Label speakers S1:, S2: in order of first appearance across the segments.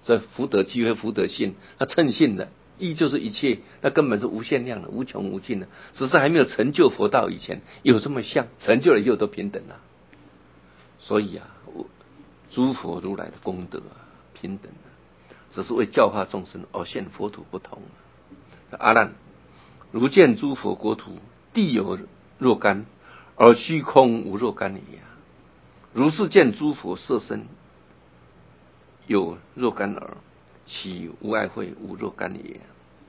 S1: 这福德即为福德性，那称性的一就是一切，那根本是无限量的，无穷无尽的，只是还没有成就佛道以前有这么像，成就了以后都平等了。所以啊，诸佛如来的功德啊，平等啊，只是为教化众生而现佛土不同。阿难，如见诸佛国土，地有若干，而虚空无若干也。如是见诸佛色身有若干耳，其无碍慧无若干也。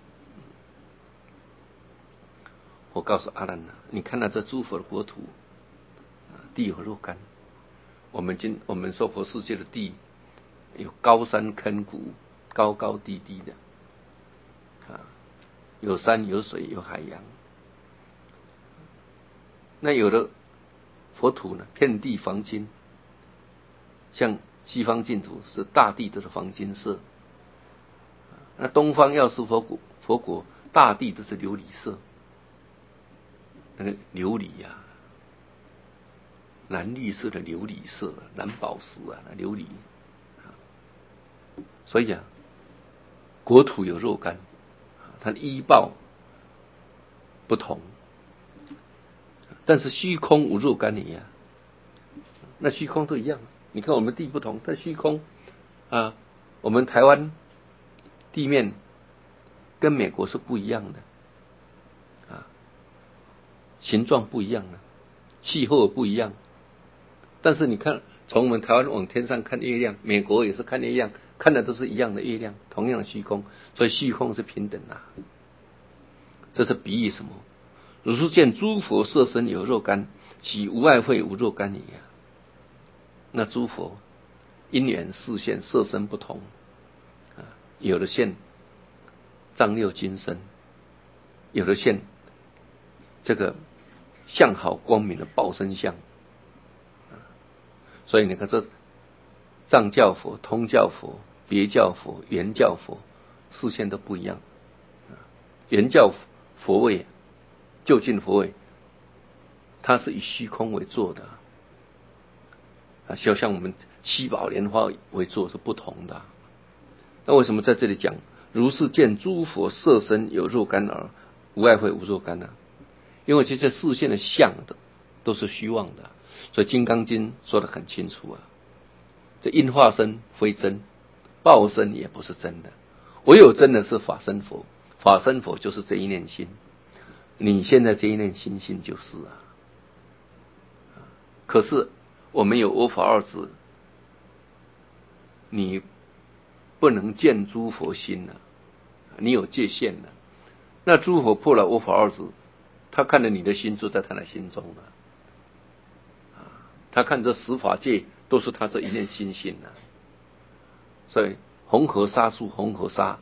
S1: 我告诉阿难啊，你看到这诸佛的国土，地有若干。我们娑婆世界的地有高山坑谷，高高低低的有山有水有海洋。那有的佛土呢，遍地黄金，像西方净土是大地都是黄金色，那东方药师佛国大地都是琉璃色。那个琉璃啊，蓝绿色的琉璃色，蓝宝石啊，那琉璃。所以啊，国土有若干，它的依报不同，但是虚空无若干也啊。那虚空都一样，你看我们地不同，但虚空啊，我们台湾地面跟美国是不一样的啊，形状不一样的，气候不一样。但是你看，从我们台湾往天上看月亮，美国也是看月亮，看的都是一样的月亮，同样的虚空，所以虚空是平等啊。这是比喻什么？如是见诸佛色身有若干，其无碍慧无若干也。那诸佛因缘示现色身不同有的现丈六金身，有的现这个相好光明的报身相。所以你看这藏教佛、通教佛、别教佛、圆教佛示现都不一样。圆教佛位究竟佛位，它是以虚空为座的就像我们七宝莲花为座是不同的。那为什么在这里讲如是见诸佛色身有若干耳，无碍慧无若干呢？因为这些示现的相的都是虚妄的，所以《金刚经》说得很清楚啊。这因化身非真，报身也不是真的，唯有真的是法身佛。法身佛就是这一念心，你现在这一念心性就是啊。可是我们有我法二执，你不能见诸佛心了，你有界限了。那诸佛破了我法二执，他看着你的心就在他的心中了，他看这十法界都是他这一念心性了。所以红河沙数，红河沙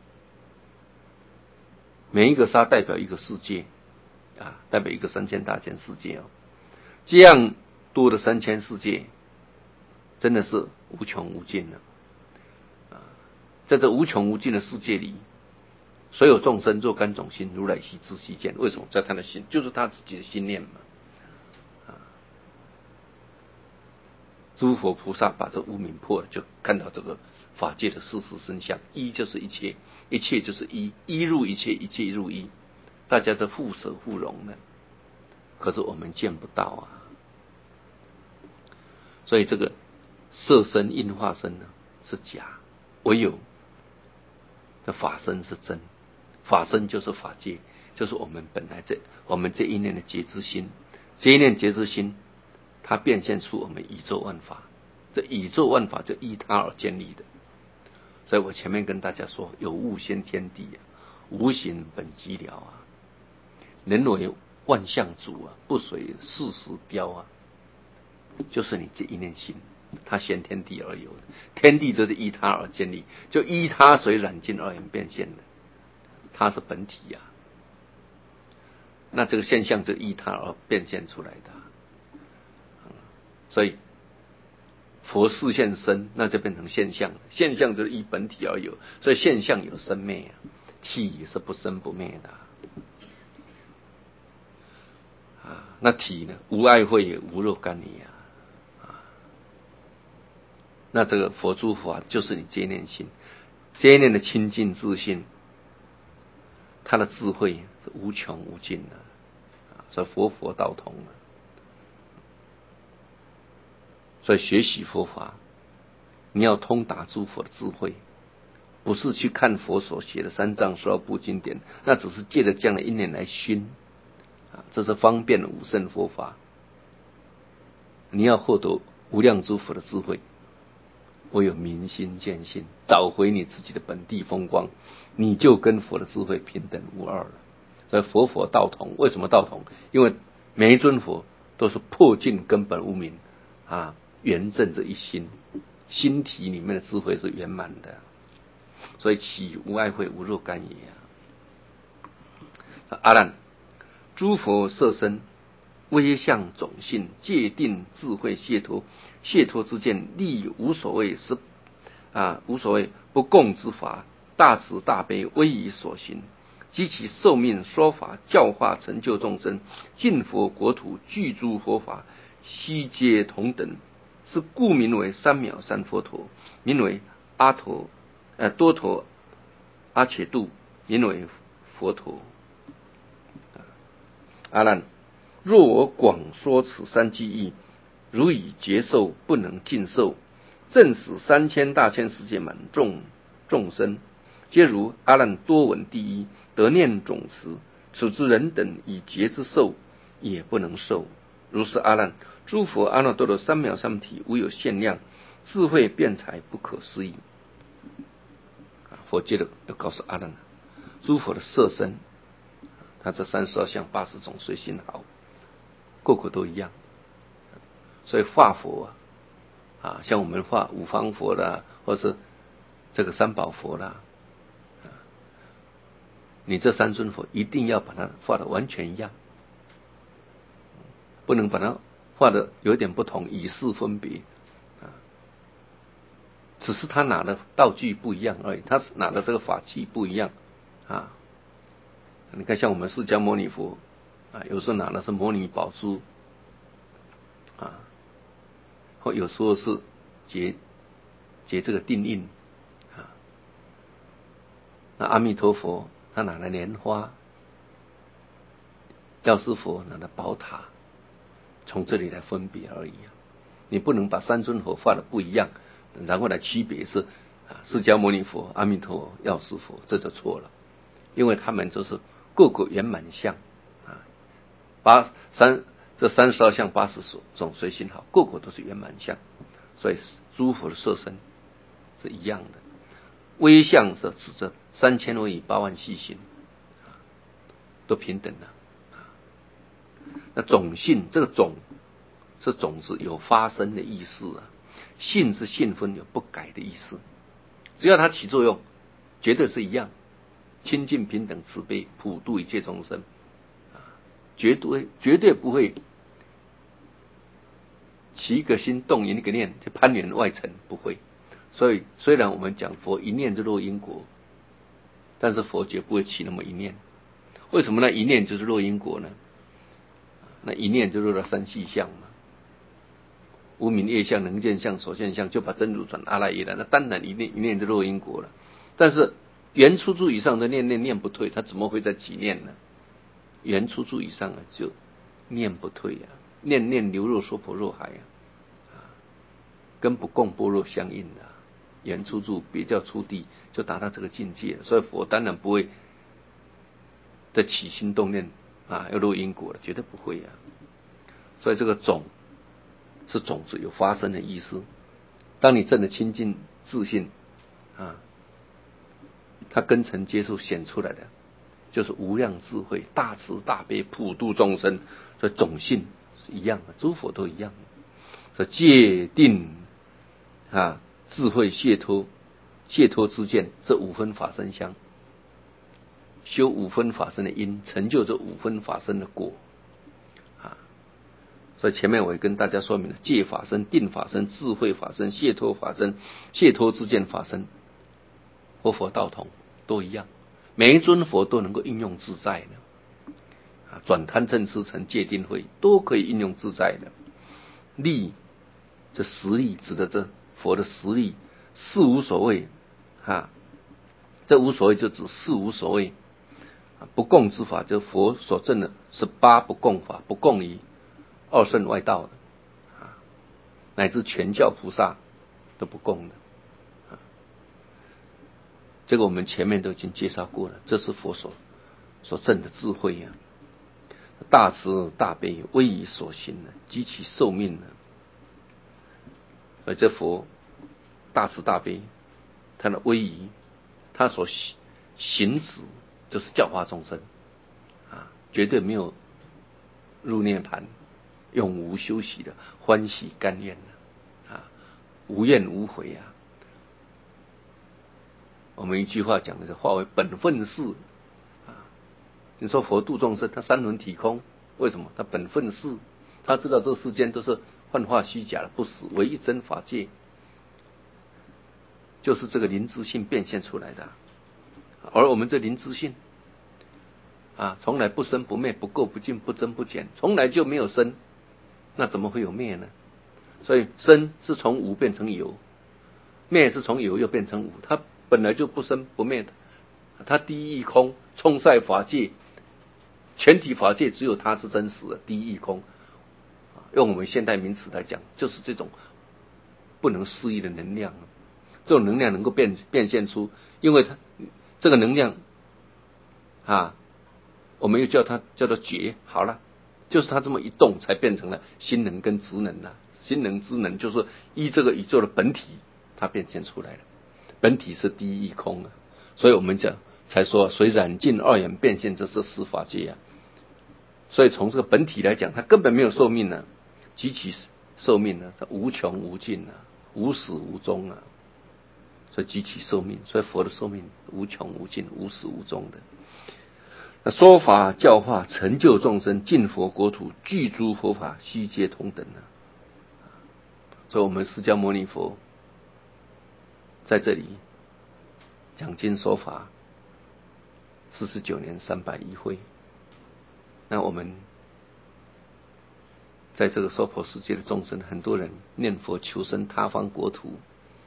S1: 每一个沙代表一个世界代表一个3000大千世界这样多的3000世界真的是无穷无尽了在这无穷无尽的世界里，所有众生若干种心，如来悉知悉见。为什么？在他的心，就是他自己的心念嘛诸佛菩萨把这无明破了，就看到这个法界的事实真相。一就是一切，一切就是一，一入一切，一切入一，大家都互舍互融的。可是我们见不到啊。所以这个色身应化身呢是假，唯有这法身是真。法身就是法界，就是我们本来我们这一念的觉知心，这一念觉知心它变现出我们宇宙万法，这宇宙万法就依它而建立的。所以我前面跟大家说，有物先天地无形本寂寥人为万象主不随世时雕就是你这一念心，它先天地而有的，天地就是依它而建立，就依它随染尽而言变现的，它是本体那这个现象就依它而变现出来的所以佛示现身，那就变成现象，现象就是依本体而有，所以现象有生灭体是不生不灭的那体呢，无碍慧也无若干也那这个佛诸法就是你接念心，接念的清净自信，他的智慧是无穷无尽的，所以佛道同了。所以学习佛法，你要通达诸佛的智慧，不是去看佛所写的三藏十二部经典，那只是借着这样的一念来熏，这是方便的无胜佛法。你要获得无量诸佛的智慧，唯有明心见性，找回你自己的本地风光，你就跟佛的智慧平等无二了。所以佛道同，为什么道同？因为每一尊佛都是破尽根本无明圆正这一心，心体里面的智慧是圆满的，所以其无碍慧，无若干也。阿难，诸佛色身威相种性界定智慧解脱，解脱之见力无所谓无所谓不共之法，大慈大悲威仪所行，及其寿命说法教化成就众生，尽佛国土具诸佛法，悉皆同等，是故名为三藐三佛陀，名为多陀阿且度，名为佛陀。阿难，若我广说此三句义，如以劫受不能尽受，正使3000大千世界满众生，皆如阿难多闻第一，得念总持，此之人等以劫之受，也不能受。如是阿难，诸佛阿耨多罗三藐三菩提无有限量，智慧辩才不可思议。佛接着要告诉阿难，诸佛的色身，他这32相80种随心好，个个都一样。所以化佛像我们化五方佛啦，或是这个三宝佛啦，你这三尊佛一定要把它画得完全一样，不能把它画得有点不同，以示分别只是他拿的道具不一样而已，他拿的这个法器不一样你看像我们释迦牟尼佛有时候拿的是摩尼宝珠或有时候是结这个定印那阿弥陀佛他拿的莲花，药师佛拿的宝塔，从这里来分别而已你不能把三尊佛画的不一样，然后来区别是释迦牟尼佛、阿弥陀佛、药师佛，这就错了。因为他们就是个个圆满相这32相80种随心好，个个都是圆满相，所以诸佛的色身是一样的。威相是指着3000多亿8万细心都平等了那种性，这个种是种子，有发生的意思性是性分，有不改的意思。只要它起作用，绝对是一样，清净平等慈悲普度一切众生绝对不会起一个心动一个念就攀缘外尘，不会。所以虽然我们讲佛一念就落因果，但是佛绝不会起那么一念。为什么呢？一念就是落因果呢？那一念就落到三细相嘛，无明业相、能见相、所见相，就把真如转阿赖耶了。那当然一念就落因果了。但是缘出住以上的念不退，他怎么会再起念呢？缘出住以上就念不退念念流入娑婆若海跟不共般若相应的缘出住别叫出地，就达到这个境界了。所以佛当然不会再起心动念要落因果了，绝对不会所以这个种是种子，有发生的意思。当你证得清净自信它根尘接触显出来的就是无量智慧、大慈大悲普度众生，所以种性是一样的，诸佛都一样的。所以戒定智慧解脱之见，这5分法身相，修5分法身的因，成就这5分法身的果所以前面我也跟大家说明了，戒法身、定法身、智慧法身、解脱法身、解脱之见法身，佛道同，都一样，每一尊佛都能够应用自在的转贪嗔痴成戒定慧都可以应用自在的。力这实力指的这佛的实力，事无所谓这无所谓就指事无所谓，不共之法，就佛所证的18不共法，不共于二圣外道的乃至全教菩萨都不共的这个我们前面都已经介绍过了，这是佛所证的智慧大慈大悲，威仪所行及其寿命而这佛大慈大悲，他的威仪，他所行止就是教化众生绝对没有入涅盘，永无休息的欢喜甘愿无怨无悔我们一句话讲的是化为本分事你说佛度众生，他三轮体空，为什么？他本分事，他知道这世间都是幻化虚假的，不实，唯一真法界就是这个灵知性变现出来的而我们这灵知性从来不生不灭，不垢不净，不增不减，从来就没有生，那怎么会有灭呢？所以生是从无变成有，灭是从有又变成无，它本来就不生不灭的，它第一义空，充塞法界，全体法界只有它是真实的第一义空用我们现代名词来讲，就是这种不能思议的能量，这种能量能够变现出，因为它这个能量我们又叫它叫做觉，好了，就是它这么一动才变成了心能跟职能心能知能就是依这个宇宙的本体它变现出来了，本体是第一义空所以我们讲才说随染净二眼变现，这是十法界所以从这个本体来讲，它根本没有寿命极其寿命它无穷无尽无始无终所以极其寿命，所以佛的寿命无穷无尽，无始无终的。那说法教化成就众生，尽佛国土，具诸佛法，悉皆同等所以我们释迦牟尼佛在这里讲经说法49年301会，那我们在这个娑婆世界的众生，很多人念佛求生他方国土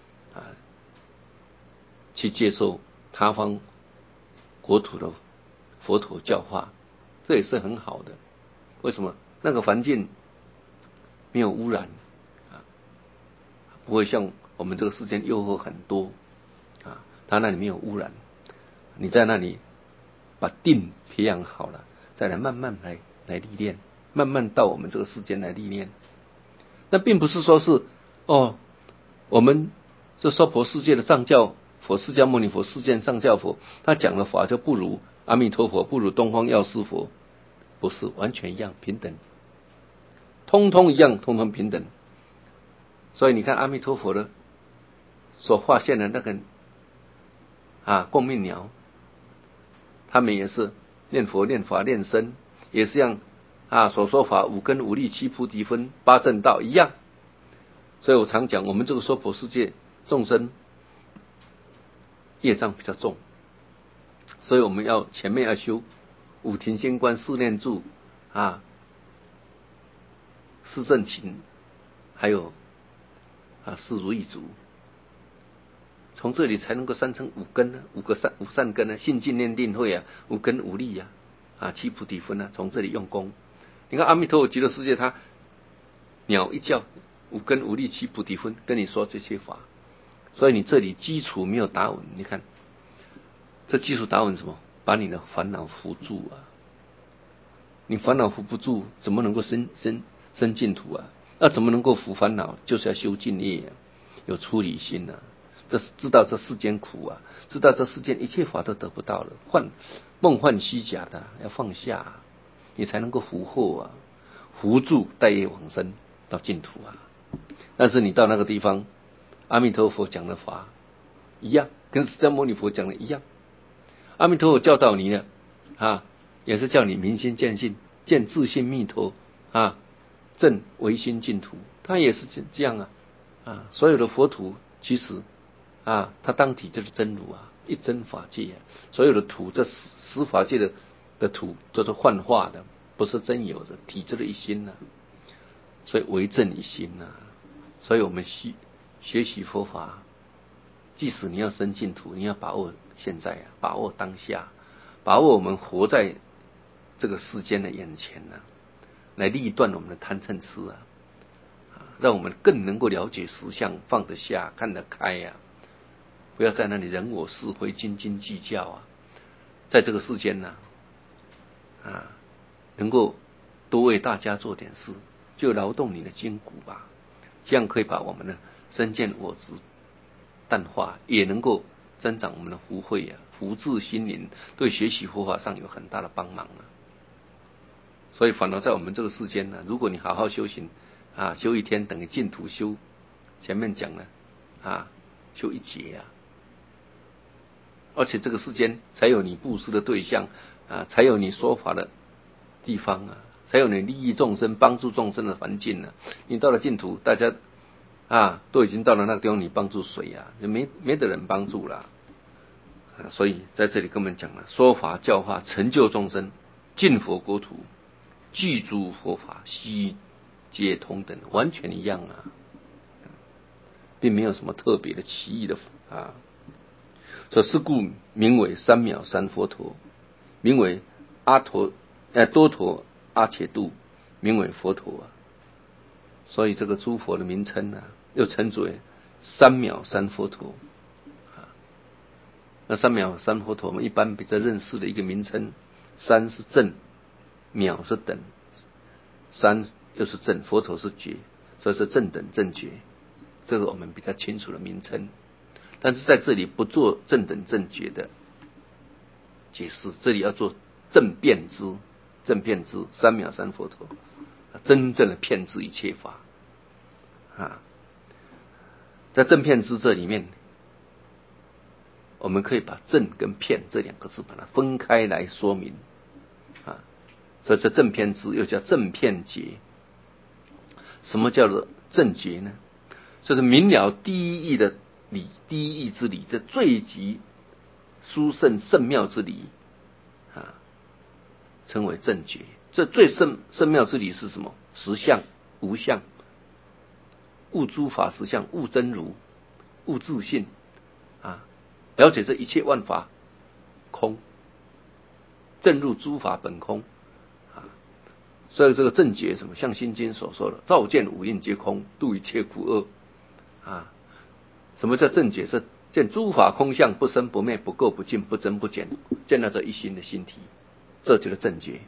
S1: 去接受他方国土的佛陀教化，这也是很好的。为什么？那个环境没有污染不会像我们这个世间诱惑很多它那里没有污染，你在那里把定培养好了，再来慢慢来历练，慢慢到我们这个世间来历练。那并不是说是我们这娑婆世界的上教佛释迦牟尼佛世间上教佛，他讲的法就不如阿弥陀佛，不如东方药师佛，不是完全一样，平等，通通一样，通通平等。所以你看阿弥陀佛的所化现的那个共命鸟，他们也是念佛念法念身，也是一样所说法五根五力七菩提分八正道一样。所以我常讲，我们这个娑婆世界众生业障比较重，所以我们前面要修五停心观、四念住四正勤，还有四如意足，从这里才能够三成五根五善根信净念定慧五根五力七菩提分从这里用功。你看阿弥陀佛极乐世界，他鸟一叫，五根五力七菩提分跟你说这些法，所以你这里基础没有打稳，你看这基础打稳什么？把你的烦恼扶住你烦恼扶不住，怎么能够生净土那怎么能够扶烦恼？就是要修净业有出离心这是知道这世间苦知道这世间一切法都得不到了，梦幻虚假的要放下你才能够扶后扶住带业往生到净土但是你到那个地方，阿弥陀佛讲的法一样，跟释迦牟尼佛讲的一样。阿弥陀佛教导你的也是叫你明心见性，见自性密陀证唯心净土，他也是这样所有的佛土其实它当体就是真如一真法界所有的土，这十法界的土都是幻化的，不是真有的，体质的一心所以为正一心所以我们学习佛法，即使你要生净土，你要把握现在把握当下，把握我们活在这个世间的眼前来立断我们的贪嗔痴让我们更能够了解实相，放得下，看得开不要在那里人我是非，斤斤计较在这个世间能够多为大家做点事，就劳动你的筋骨吧，这样可以把我们的身见我执淡化，也能够增长我们的福慧福智心灵，对学习佛法上有很大的帮忙所以反而在我们这个世间如果你好好修行修一天等于净土修，前面讲了修一劫而且这个世间才有你布施的对象才有你说法的地方才有你利益众生、帮助众生的环境你到了净土，大家都已经到了那个地方，你帮助谁就没得人帮助了所以在这里跟我们讲了，说法教化成就众生，净佛国土，具诸佛法，悉皆同等，完全一样并没有什么特别的奇异的所以是故名为三藐三佛陀，名为多陀阿伽度，名为佛陀所以这个诸佛的名称又称之为三藐三佛陀那三藐三佛陀我们一般比较认识的一个名称，三是正，藐是等，三又是正，佛陀是觉，所以是正等正觉，这个我们比较清楚的名称。但是在这里不做正等正觉的解释，这里要做正遍知，正遍知三藐三佛陀真正的遍知一切法在正遍知这里面，我们可以把正跟遍这两个字把它分开来说明所以这正遍知又叫正遍觉。什么叫做正觉呢？就是明了第一义的理，第一义之理，这最极殊胜圣妙之理称为正觉。这最圣妙之理是什么？实相无相，悟诸法实相，悟真如，悟自性了解这一切万法空，正入诸法本空所以这个正觉什么？像心经所说的，照见五蕴皆空，度一切苦厄什么叫正觉？是见诸法空相，不生不灭，不垢不净，不增不减，见到这一心的心体，这就是正觉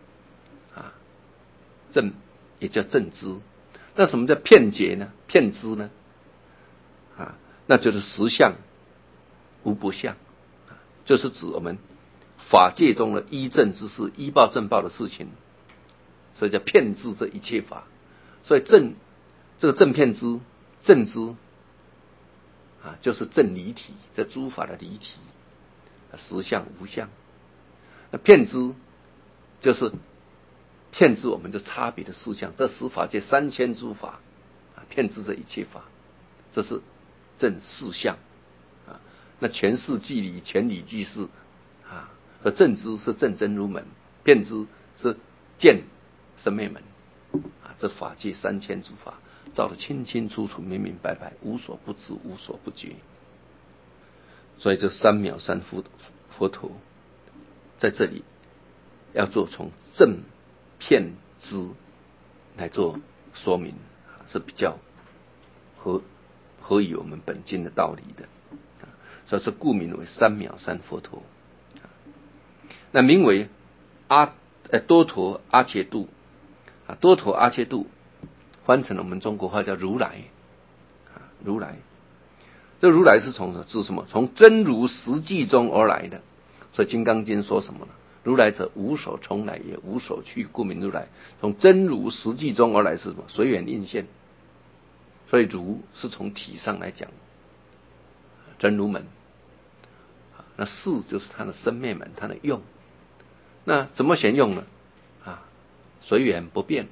S1: 正也叫正知。那什么叫遍觉呢？遍知呢那就是实相无不相就是指我们法界中的依正之事，依报正报的事情，所以叫遍知这一切法。所以这个正遍知正知就是正离体，这诸法的离体，实相无相。那遍知就是遍知我们这差别的事项，这十法界3000诸法遍知这一切法，这是正事相那全事即理，全理即事而正知是正真如门，遍知是见生灭门这法界3000诸法照得清清楚楚、明明白白，无所不知，无所不觉。所以这三藐三佛陀在这里要做从正遍知来做说明是比较合于我们本经的道理的所以说故名为三藐三佛陀那名为多陀阿伽度多陀阿伽度翻成了我们中国话叫如来如来这如来是从什么？从真如实际中而来的。所以《金刚经》说什么呢？如来者无所从来也，无所去，故名如来。从真如实际中而来是什么？随缘应现。所以如是从体上来讲，真如门。那事就是它的生灭门，它的用。那怎么显用呢？随缘不变。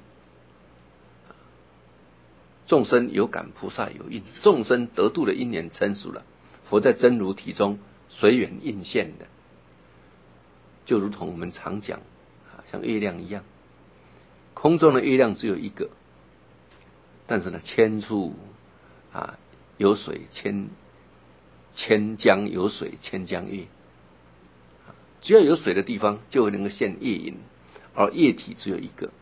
S1: 众生有感，菩萨有应，众生得度的因缘成熟了，佛在真如体中随缘应现的，就如同我们常讲像月亮一样，空中的月亮只有一个，但是呢千处有水千江有水千江月，只要有水的地方就能够现月影，而液体只有一个，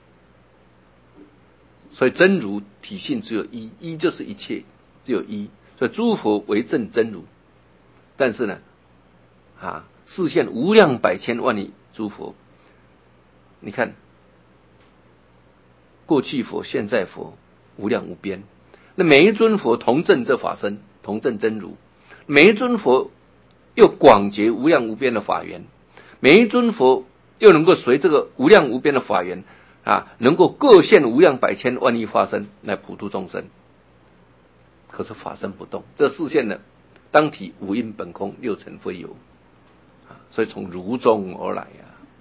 S1: 所以真如体性只有一，一就是一切，只有一，所以诸佛为证真如。但是呢，示现无量百千万亿诸佛，你看过去佛、现在佛无量无边，那每一尊佛同证这法身，同证真如，每一尊佛又广结无量无边的法缘，每一尊佛又能够随这个无量无边的法缘能够各现无量百千万亿化身来普度众生。可是法身不动，这示现了当体无因本空，六尘非有，所以从如中而来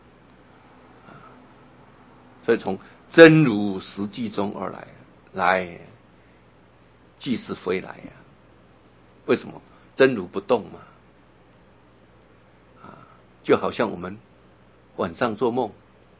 S1: 所以从真如实际中而来即是非来为什么？真如不动嘛，就好像我们晚上做梦，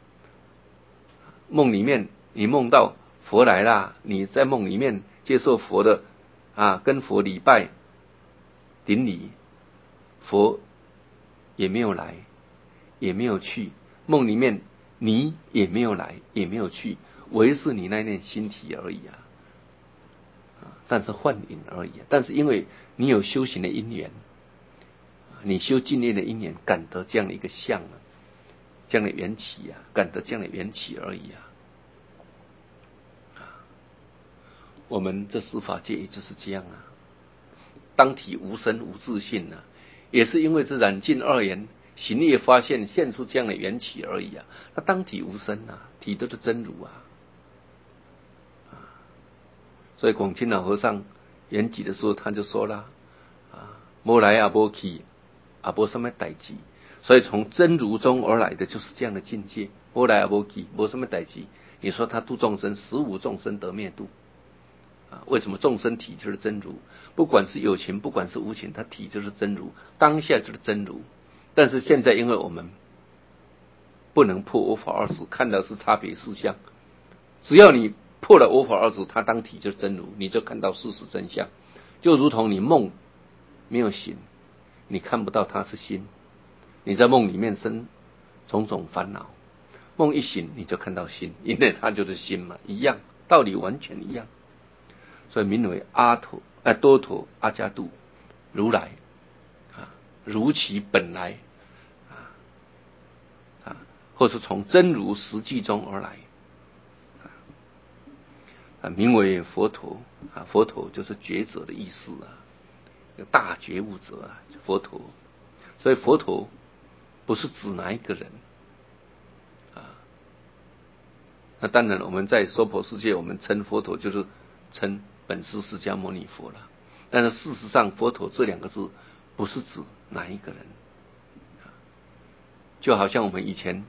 S1: 梦里面你梦到佛来啦，你在梦里面接受佛的跟佛礼拜顶礼，佛也没有来，也没有去，梦里面你也没有来，也没有去，唯是你那念心体而已但是幻影而已但是因为你有修行的因缘，你修净念的因缘，感得这样的一个相这样的缘起感得这样的缘起而已我们这十法界也就是这样当体无生无自性也是因为这染净二缘行业发现现出这样的缘起而已那当体无生体都是真如所以广钦老和尚圆寂的时候他就说了没来也没去也没什么代志，所以从真如中而来的就是这样的境界，没来也没去，没什么代志。你说他度众生，实无众生得灭度为什么？众生体就是真如，不管是有情不管是无情，他体就是真如，当下就是真如。但是现在因为我们不能破我法二执，看到是差别事项，只要你破了我法二执，它当体就是真如，你就看到事实真相。就如同你梦没有醒，你看不到它是心，你在梦里面生种种烦恼，梦一醒你就看到心，因为它就是心嘛，一样，道理完全一样。所以名为多陀阿伽度如来如其本来或是从真如实际中而来名为佛陀佛陀就是觉者的意思大觉悟者佛陀。所以佛陀不是指哪一个人那当然我们在娑婆世界我们称佛陀就是称本师释迦牟尼佛了，但是事实上佛陀这两个字不是指哪一个人，就好像我们以前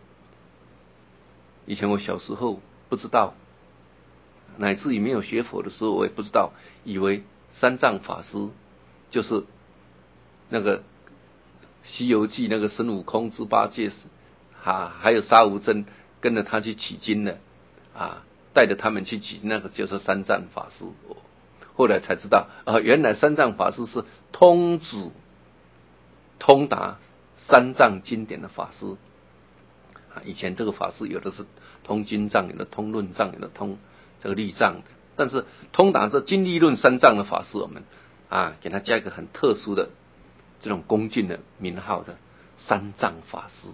S1: 我小时候不知道，乃至于没有学佛的时候我也不知道，以为三藏法师就是那个西游记那个孙悟空猪八戒还有沙悟净跟着他去取经的带着他们去取经，那个就是三藏法师。后来才知道原来三藏法师是通达三藏经典的法师以前这个法师有的是通经藏，有的通论藏，有的通这个律藏的，但是通达这经律论三藏的法师，我们给他加一个很特殊的这种恭敬的名号的三藏法师。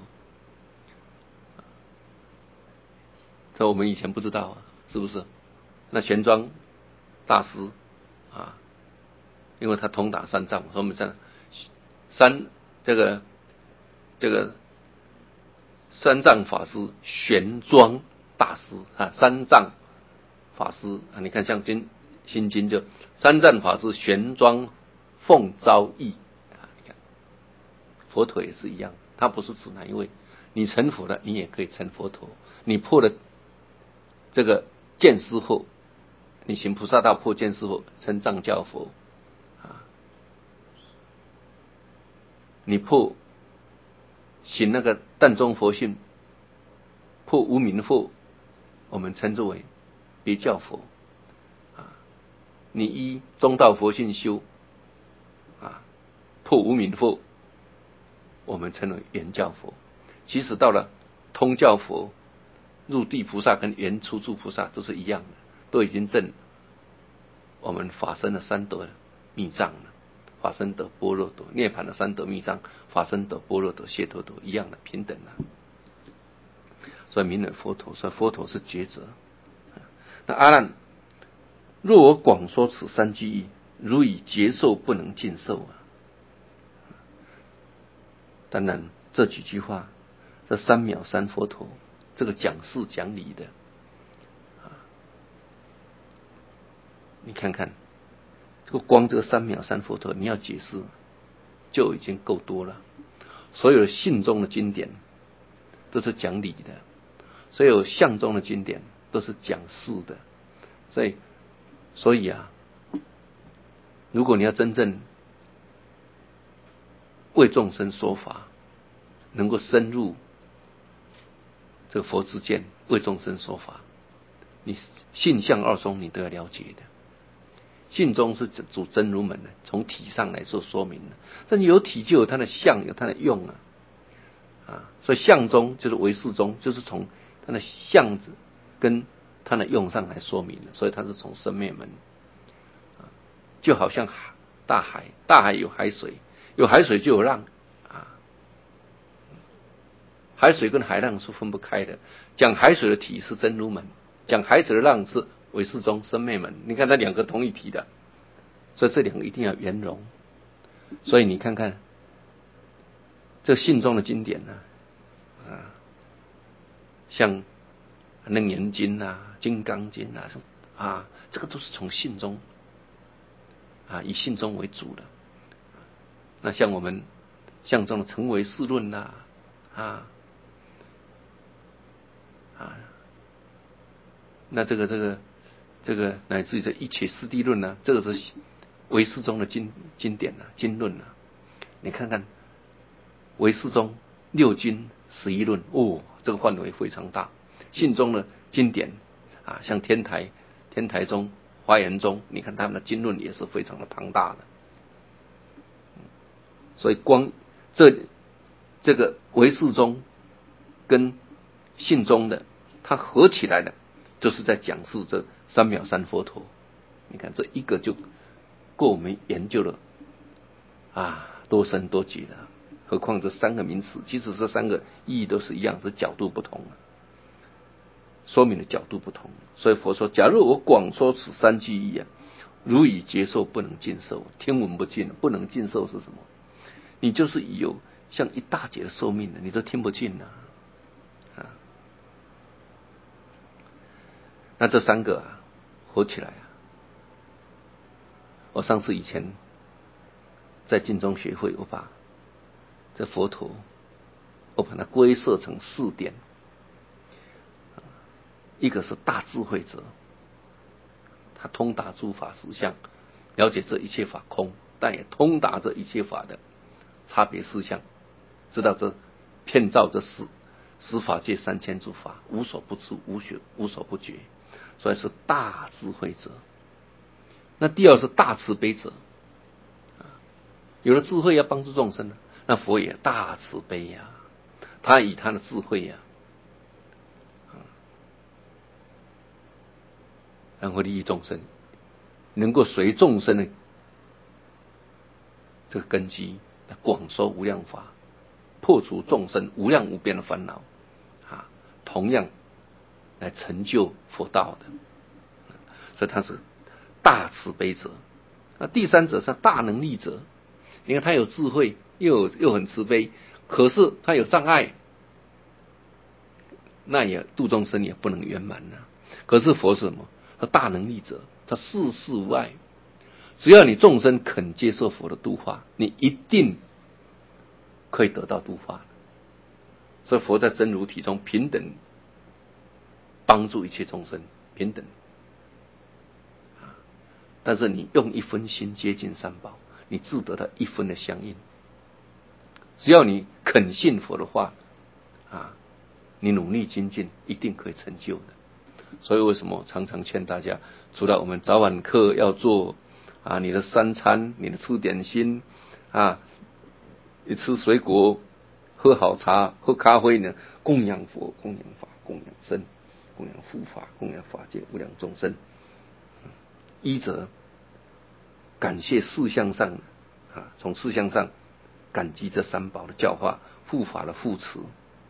S1: 这我们以前不知道是不是？那玄奘大师因为他通达三藏，所以我们讲这个三藏法师玄奘大师三藏法师你看像心经就三藏法师玄奘奉诏译你看佛陀也是一样，他不是指哪一位，你成佛了你也可以成佛陀，你破了这个见思后，你行菩萨道破见思后称藏教佛你行那个淡中佛性破无明惑，我们称之为别教佛你依中道佛性修破无明惑，我们称为圆教佛。其实到了通教佛，入地菩萨跟圆初住菩萨都是一样的，都已经证我们法身的三德密藏了，法身德、般若德、涅槃的三德密藏，法身德、般若德、解脱德一样的平等了。所以名为佛陀，所以佛陀是觉者。那阿难，若我广说此三句义，如以劫受不能尽受当然这几句话，这三藐三佛陀，这个讲事讲理的你看看这个光这个三藐三佛陀，你要解释就已经够多了。所有信中的经典都是讲理的，所有相中的经典都是讲事的。所以如果你要真正为众生说法，能够深入这个佛之见，为众生说法，你信相二宗你都要了解的。信宗是主真如门的，从体上来说明的，但是有体就有它的相，有它的用所以相宗就是唯识宗，就是从它的相子跟它的用上来说明的，所以它是从生灭门就好像大海，大海有海水，有海水就有浪海水跟海浪是分不开的。讲海水的体是真如门，讲海水的浪是唯识宗生灭门。你看它两个同一体的，所以这两个一定要圆融。所以你看看这信中的经典像楞严经金刚经这个都是从信中以信中为主的。那像我们像中的成唯识论那这个乃至于这一切四谛论这个是唯识中的经典经论你看看唯识中六经11论这个范围非常大。信中的经典像天台宗、华严宗，你看他们的经论也是非常的庞大的。所以光这个唯识宗跟信宗的，它合起来的就是在讲述这三藐三佛陀。你看这一个就够我们研究了多深多깊了。何况这三个名词，即使这三个意义都是一样，是角度不同说明的角度不同。所以佛说，假如我广说此三句义如以劫受不能尽受。听闻不尽，不能尽受是什么？你就是有像一大劫的寿命你都听不尽那这三个合起来我上次以前在净宗学会，我把这佛陀我把它归摄成4点。一个是大智慧者，他通达诸法实相，了解这一切法空，但也通达这一切法的差别事项，知道这遍照这十法界3000诸法，无所不知，无所不觉，所以是大智慧者。那第二是大慈悲者，有了智慧要帮助众生那佛也大慈悲他以他的智慧然后利益众生，能够随众生的这个根基广说无量法，破除众生无量无边的烦恼同样来成就佛道的。所以他是大慈悲者。那第三者是大能力者。你看他有智慧，又很慈悲，可是他有障碍，那也度众生也不能圆满可是佛是什么？他大能力者，他事事无碍。只要你众生肯接受佛的度化，你一定可以得到度化。所以佛在真如体中平等帮助一切众生，平等但是你用1分心接近三宝，你自得到1分的相应。只要你肯信佛的话你努力精进，一定可以成就的。 所以为什么常常劝大家，除了我们早晚课要做你的三餐，你的吃点心你吃水果，喝好茶，喝咖啡呢，供养佛，供养法，供养僧，供养护法，供养法界无量众生。依着感谢事项上从事项上感激这三宝的教化，护法的护持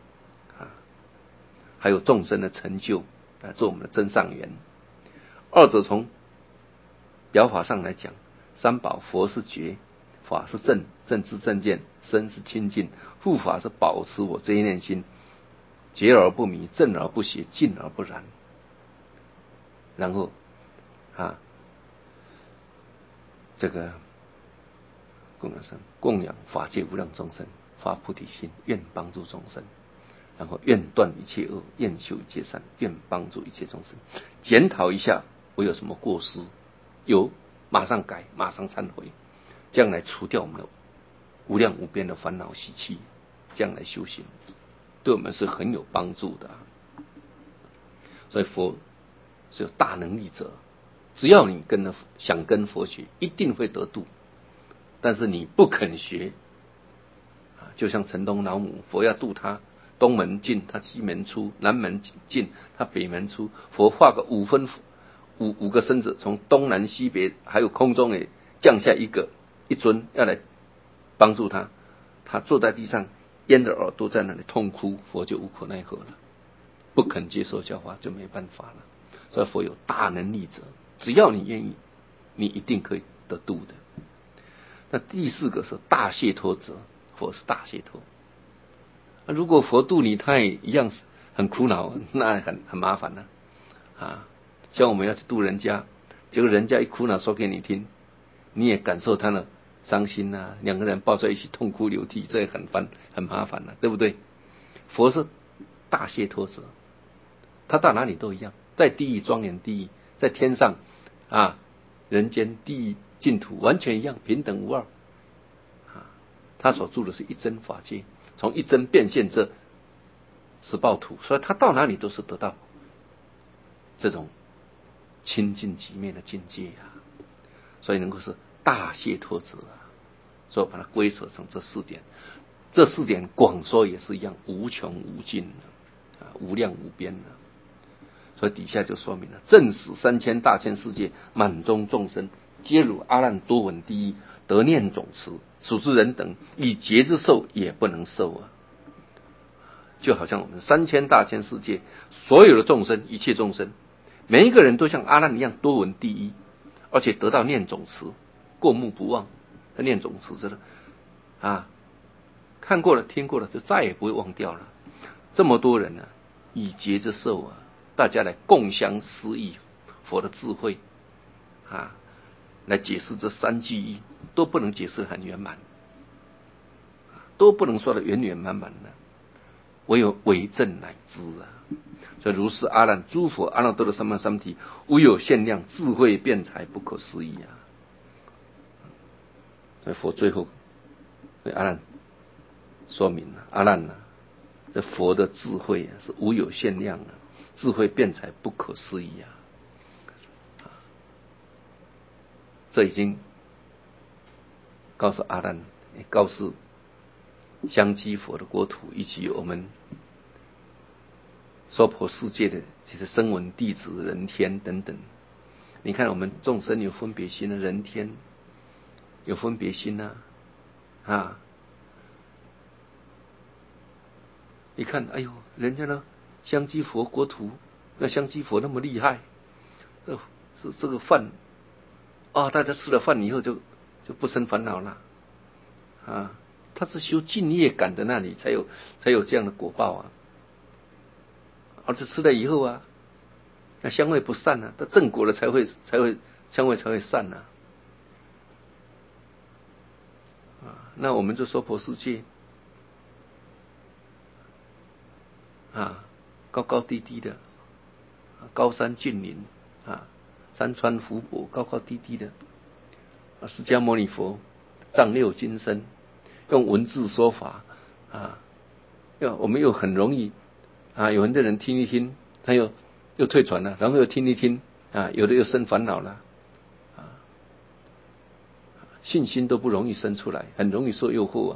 S1: 还有众生的成就做我们的真上缘。二者从表法上来讲，三宝，佛是觉，法是正，正知正见，身是清净，护法是保持我这一念心，觉而不迷，正而不邪，净而不染。然后这个供养法界无量众生，发菩提心，愿帮助众生，然后愿断一切恶，愿修一切善，愿帮助一切众生。检讨一下我有什么过失，有马上改，马上忏悔，这样来除掉我们的无量无边的烦恼习气，这样来修行，对我们是很有帮助的。所以佛是有大能力者，只要你想跟佛学，一定会得度。但是你不肯学就像城东老母，佛要度他，东门进他西门出，南门进他北门出，佛画个五个身子，从东南西北还有空中也降下一尊要来帮助他，他坐在地上咽着耳朵在那里痛哭，佛就无可奈何了，不肯接受教化就没办法了。所以佛有大能力者，只要你愿意，你一定可以得度的。那第四个是大解脱者，佛是大解脱。如果佛度你，他也一样很苦恼，那很麻烦了像我们要去度人家，结果人家一苦恼说给你听，你也感受他的伤心两个人抱在一起痛哭流涕，这也很麻烦了，对不对？佛是大解脱者，他到哪里都一样，在地狱庄严地狱，在天上人间地狱净土完全一样，平等无二他所住的是一真法界，从一真变现这十报土，所以他到哪里都是得到这种清净寂灭的境界所以能够是大解脱者所以把它归舍成这四点。这四点广说也是一样，无穷无尽无量无边所以底下就说明了，正使3000大千世界满中众生皆如阿难多闻第一，得念种持，属之人等以劫之受也不能受就好像我们3000大千世界所有的众生，一切众生每一个人都像阿难一样多闻第一，而且得到念种持，过目不忘。念种持这看过了听过了就再也不会忘掉了。这么多人以劫之受大家来共相思议佛的智慧来解释这三句义，都不能解释很圆满，都不能说的圆圆满满的，唯有为证乃知所以如是阿难，诸佛阿耨多罗三藐三菩提，无有限量，智慧辩才，不可思议所以佛最后对阿难说明了，阿难这佛的智慧是无有限量智慧辩才不可思议这已经告诉阿难，也告诉香积佛的国土，以及我们娑婆世界的这些声闻弟子、人天等等。你看我们众生有分别心人天有分别心你看哎呦，人家呢香积佛国土，那香积佛那么厉害，这个饭大家吃了饭以后就不生烦恼了他是修净业感的那里才有这样的果报而且吃了以后那香味不散他正果了才会香味才会散那我们就娑婆世界高高低低的高山峻岭山川湖泊，高高低低的释迦牟尼佛丈六金身，用文字说法我们又很容易有的人听一听，他又又退转了，然后又听一听啊，有的又生烦恼了啊，信心都不容易生出来，很容易受诱惑啊，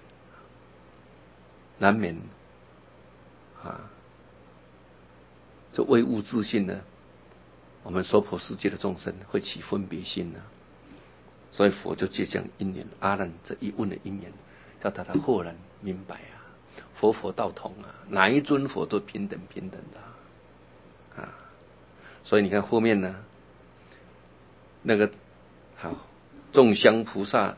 S1: 难免啊，这唯物自信呢，我们娑婆世界的众生会起分别心呢，所以佛就借这样因缘，阿难这一问的因缘，叫他豁然明白啊，佛道同啊，哪一尊佛都平等的啊，所以你看后面呢，那个好众香菩萨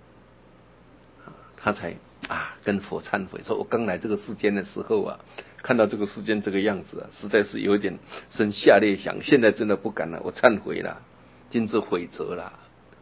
S1: 他才跟佛忏悔说，我刚来这个世间的时候啊，看到这个世间这个样子啊，实在是有点生下列想，现在真的不敢了，我忏悔了，今之悔则了。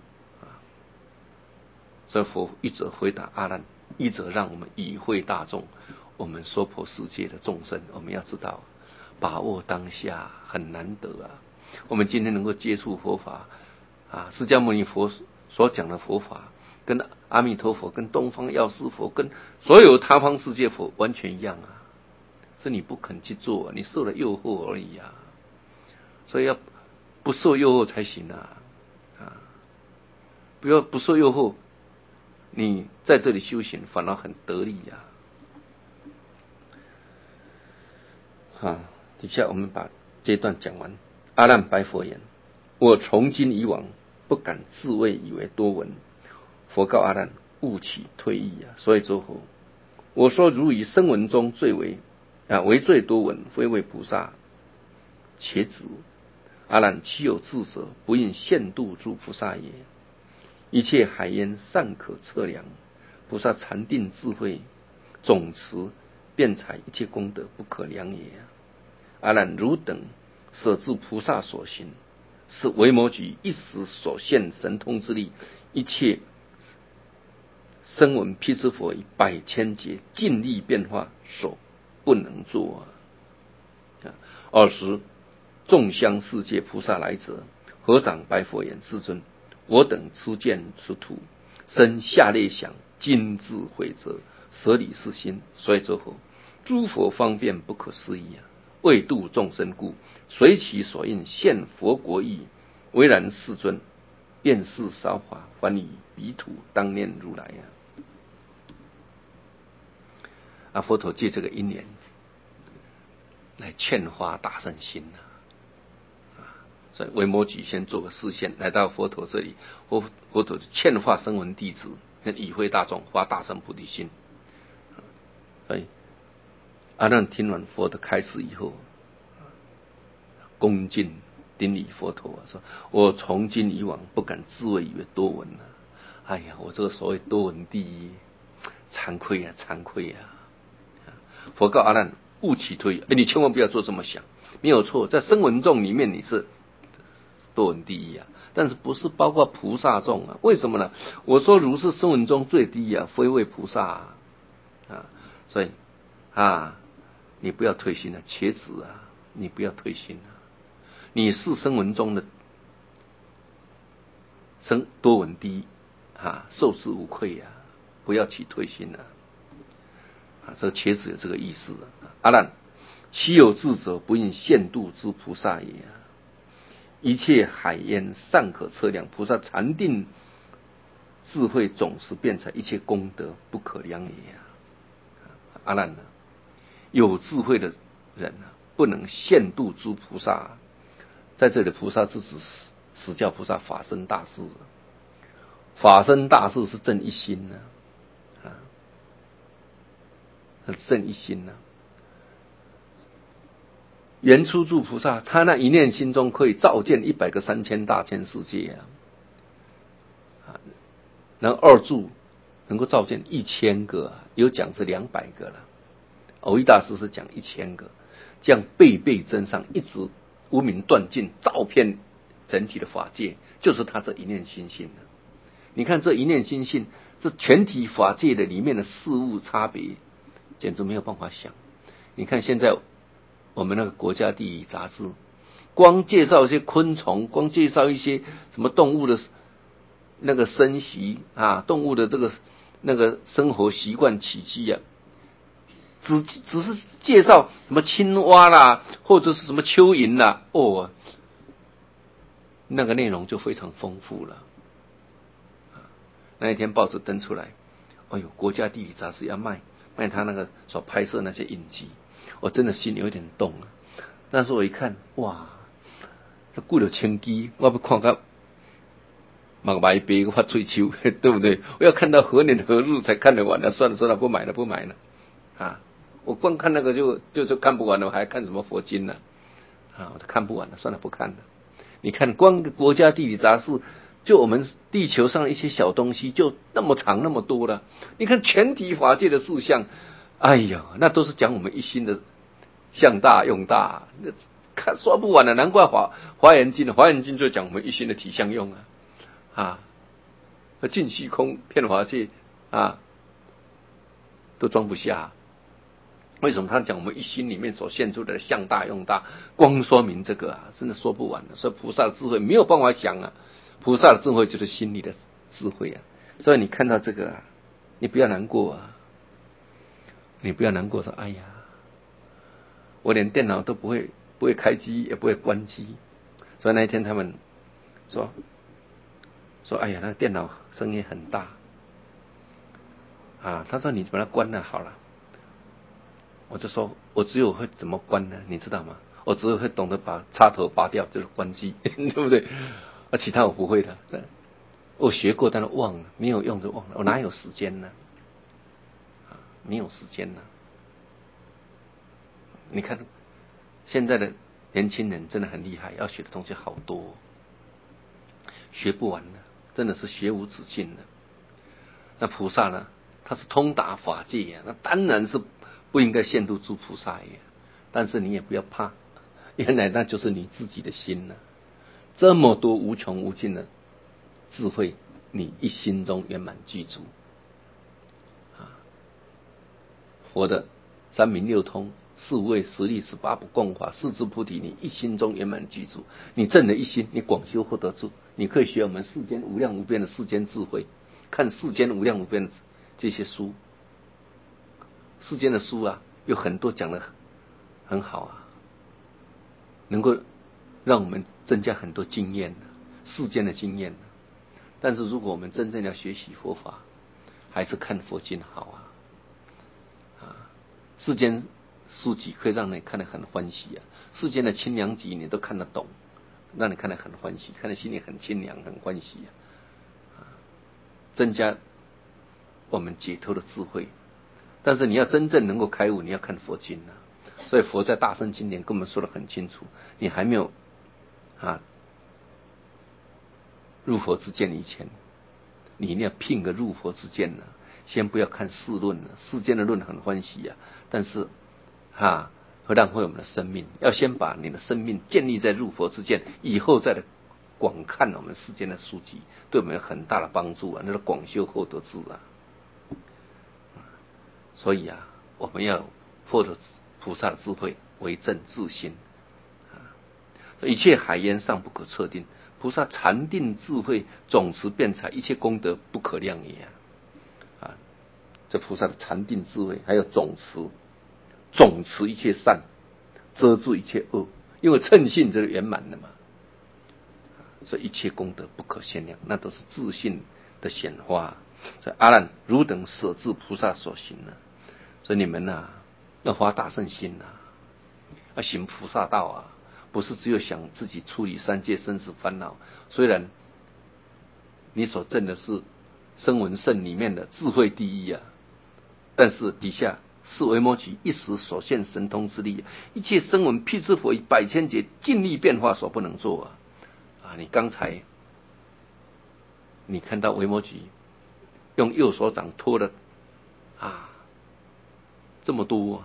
S1: 所以佛一则回答阿难，一则让我们与会大众，我们娑婆世界的众生，我们要知道，把握当下很难得啊。我们今天能够接触佛法啊，释迦牟尼佛所讲的佛法，跟阿弥陀佛、跟东方药师佛、跟所有他方世界佛完全一样啊，是你不肯去做，你受了诱惑而已啊。所以要不受诱惑才行啊，不要不受诱惑。你在这里修行反而很得力底下我们把这段讲完。阿难白佛言：我从今以往不敢自谓以为多闻。佛告阿难：勿起退意所以作何？我说如以声闻中为最多闻，非为菩萨，且止。阿难岂有智者，不应限度诸菩萨也？一切海焉尚可测量，菩萨禅定智慧总持辩才一切功德不可量也。阿难，汝等舍至菩萨所行，是维摩诘一时所现神通之力，一切声闻辟支佛以百千劫尽力变化所不能做尔时众香世界菩萨来者，合掌白佛言：世尊，我等初见此土，生下列想，今自悔则，舍理是心。所以作何？诸佛方便不可思议为度众生故，随其所应现佛国义。唯然世尊，便是少法，还以彼土当念如来佛陀借这个因缘来劝化大乘心所以维摩诘先做个示现，来到佛陀这里，佛陀劝化声闻弟子，跟与会大众发大乘菩提心。所以阿难听完佛的开示以后，恭敬顶礼佛陀说：我从今以往不敢自谓以为多闻哎呀，我这个所谓多闻第一，惭愧佛告阿难：勿起退意。你千万不要做这么想，没有错，在声闻众里面你是多闻第一但是不是包括菩萨众为什么呢？我说如是声闻中最低非为菩萨所以你不要退心且止你不要退心你是声闻中的多闻第一受之无愧不要起退心这个且止有这个意思阿难，岂有智者，不应限度之菩萨也一切海焉尚可测量，菩萨禅定智慧总是辩才，一切功德不可量也阿难有智慧的人不能限度诸菩萨在这里菩萨是指释教菩萨法身大士，法身大士是正一心正一心原初住菩萨，他那一念心中可以照见100个3000大千世界然后二住能够照见1000个有讲是200个了。藕益大师是讲1000个，这样倍倍增上，一直无明断尽，照遍整体的法界，就是他这一念心性你看这一念心性，这全体法界的里面的事物差别，简直没有办法想。你看现在我们那个国家地理杂志，光介绍一些昆虫，光介绍一些什么动物的那个生息动物的这个那个生活习惯起居只是介绍什么青蛙啦，或者是什么蚯蚓啦，那个内容就非常丰富了。那一天报纸登出来，国家地理杂志要卖他那个所拍摄那些影集，我真的心里有点动了。但是我一看，哇，这贵了千机，我要看到马白杯发吹秋，对不对？我要看到何年何日才看得完了，算了，不买了我光看那个就看不完了，我还看什么佛经呢？我都看不完了，算了，不看了。你看，光国家地理杂志，就我们地球上一些小东西，就那么长那么多了。你看全体法界的事项，哎呀，那都是讲我们一心的向大用大，看说不完了。难怪华严经就讲我们一心的体相用尽虚空遍法界都装不下。为什么他讲我们一心里面所现出的向大用大，光说明这个真的说不完了。所以菩萨的智慧没有办法想菩萨的智慧就是心里的智慧所以你看到这个你不要难过你不要难过说哎呀，我连电脑都不会开机，也不会关机。所以那一天他们说哎呀，那个电脑声音很大他说你把它关了好了。我就说我只有会怎么关呢，你知道吗？我只有会懂得把插头拔掉，就是关机对不对？其他我不会的。我学过但是忘了，没有用就忘了，我哪有时间呢？没有时间呢。你看现在的年轻人真的很厉害，要学的东西好多，学不完的，真的是学无止境的。那菩萨呢，他是通达法界那当然是不应该限度诸菩萨但是你也不要怕，原来那就是你自己的心这么多无穷无尽的智慧，你一心中圆满具足佛的三明六通、四无畏、十力、18不共法、四智菩提，你一心中圆满具足，你正了一心，你广修获得智，你可以学我们世间无量无边的世间智慧，看世间无量无边的这些书，世间的书有很多讲得很好能够让我们增加很多经验世间的经验但是如果我们真正要学习佛法，还是看佛经好世间书籍可以让你看得很欢喜世间的清凉集你都看得懂，让你看得很欢喜，看得心里很清凉很欢喜增加我们解脱的智慧。但是你要真正能够开悟，你要看佛经所以佛在大乘经典跟我们说得很清楚，你还没有入佛之见以前，你一定要聘个入佛之见先不要看世论世间的论很欢喜但是会浪费我们的生命，要先把你的生命建立在入佛之见，以后再来广看我们世间的书籍，对我们有很大的帮助那是广修获得智所以我们要获得菩萨的智慧，为正自心一切海焉尚不可测定，菩萨禅定智慧总持辩才，一切功德不可量也这菩萨的禅定智慧还有总持一切善，遮住一切恶，因为称性就是圆满的嘛所以一切功德不可限量，那都是自信的显化所以阿难汝等舍至菩萨所行所以你们要发大乘心要行菩萨道不是只有想自己处理三界生死烦恼。虽然你所证的是声闻乘里面的智慧第一但是底下是维摩诘一时所现神通之力一切声闻辟支佛以百千劫尽力变化所不能做你刚才你看到维摩诘用右手掌托了这么多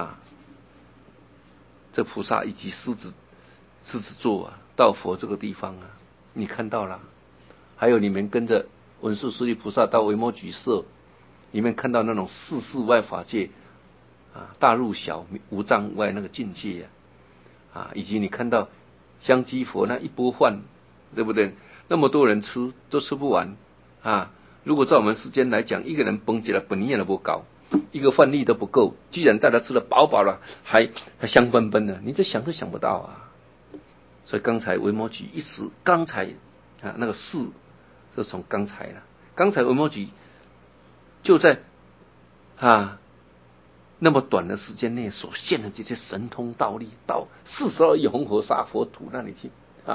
S1: 这菩萨以及狮子座到佛这个地方你看到了。还有你们跟着文殊师利菩萨到维摩诘舍里面看到那种世外法界大入小无障碍那个境界以及你看到香积佛那一钵饭，对不对？那么多人吃都吃不完如果在我们世间来讲，一个人崩起来本念都不高， 一个饭粒都不够，既然大家吃得饱饱了，还香喷喷的，你这想都想不到啊！所以刚才维摩诘一时，刚才啊那个事是从刚才了，刚才维摩诘就在那么短的时间内所现的这些神通道力，到42亿红河沙佛土那里去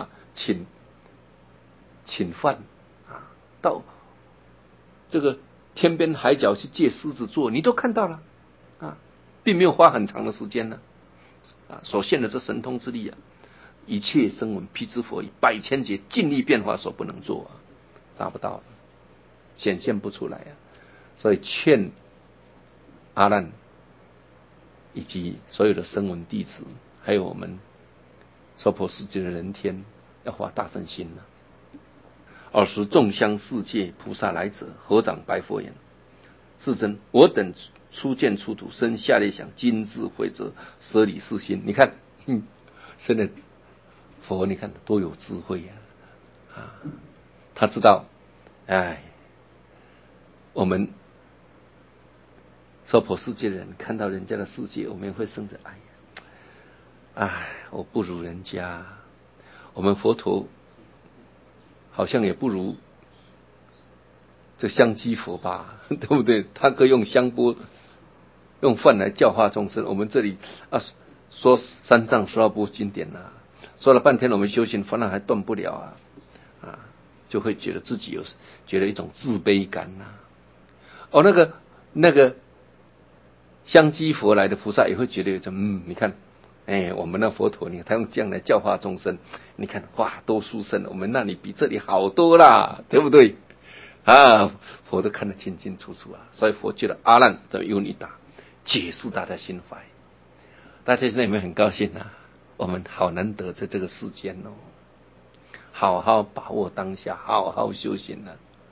S1: 请饭到这个天边海角去借狮子座，你都看到了并没有花很长的时间呢所现的这神通之力一切声闻辟支佛以百千劫尽力变化所不能做达不到，显现不出来所以劝阿难以及所有的声闻弟子，还有我们娑婆世界的人天，要发大乘心了。尔时众香世界菩萨来者，合掌白佛言：世尊，我等初见出土，生下列想，今智慧者，舍理世心。你看，现在佛你看多有智慧他知道，我们娑婆世界的人看到人家的世界，我们也会生着我不如人家，我们佛陀好像也不如这香积佛吧，对不对？他可以用香钵、用饭来教化众生。我们这里说三藏十二部经典说了半天，我们修行烦恼还断不了就会觉得自己觉得一种自卑感那个香积佛来的菩萨也会觉得有种你看。我们那佛陀，你看他用这样来教化众生，你看哇，多殊胜！我们那里比这里好多啦，对不对？佛都看得清清楚楚所以佛觉得阿难这优尼达解释大家心怀，大家现在有没有很高兴我们好难得在这个世间好好把握当下，好好修行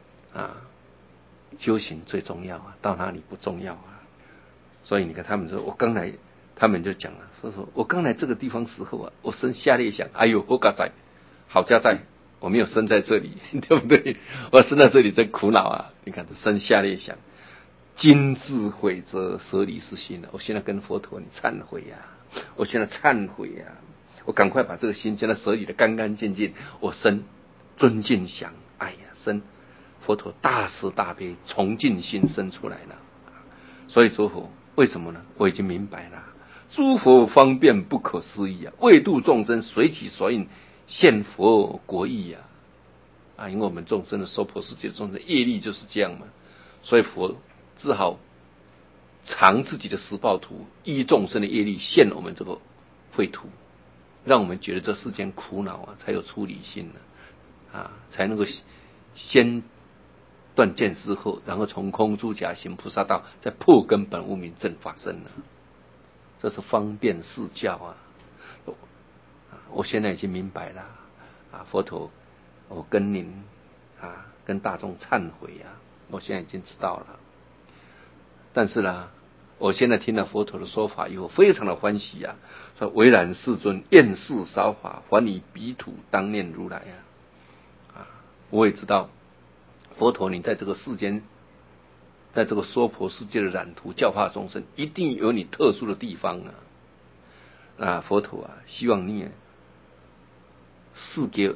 S1: 修行最重要到哪里不重要所以你看他们说，我刚来。他们就讲了，说我刚来这个地方时候我生下列想，哎呦，好家在，好家在，我没有生在这里，对不对？我生在这里真苦恼你看生下列想，今智慧者，舍理世心我现在跟佛陀你忏悔我现在忏悔我赶快把这个心现在舍理的干干净净，我生尊敬想，生佛陀大慈大悲崇敬心生出来了。所以诸佛为什么呢？我已经明白了。诸佛方便不可思议为度众生随其所应现佛国义因为我们众生的娑婆世界众生业力就是这样嘛，所以佛只好藏自己的十报图，依众生的业力现我们这个秽土，让我们觉得这世间苦恼才有出离心才能够先断见思后，然后从空出假行菩萨道，再破根本无明正法身这是方便示教我现在已经明白了佛陀，我跟您跟大众忏悔我现在已经知道了。但是我现在听了佛陀的说法以后，非常的欢喜说唯然世尊厌世少法，还以彼土当念如来我也知道佛陀你在这个世间，在这个娑婆世界的染图教化众生，一定有你特殊的地方佛陀希望你也赐给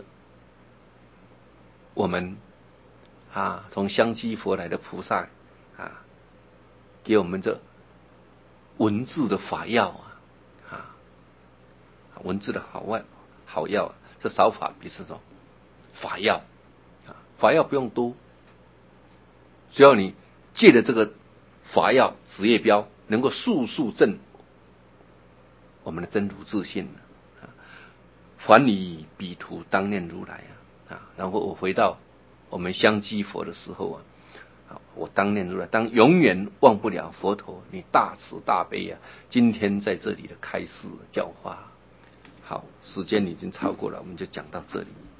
S1: 我们从香积佛来的菩萨给我们这文字的法药文字的好药这少法比是种法药法药不用多，只要你借的这个法药职业标能够速证我们的真如自信还以彼土当念如来然后我回到我们香积佛的时候我当念如来，当永远忘不了佛陀你大慈大悲今天在这里的开示教化。好，时间已经超过了，我们就讲到这里。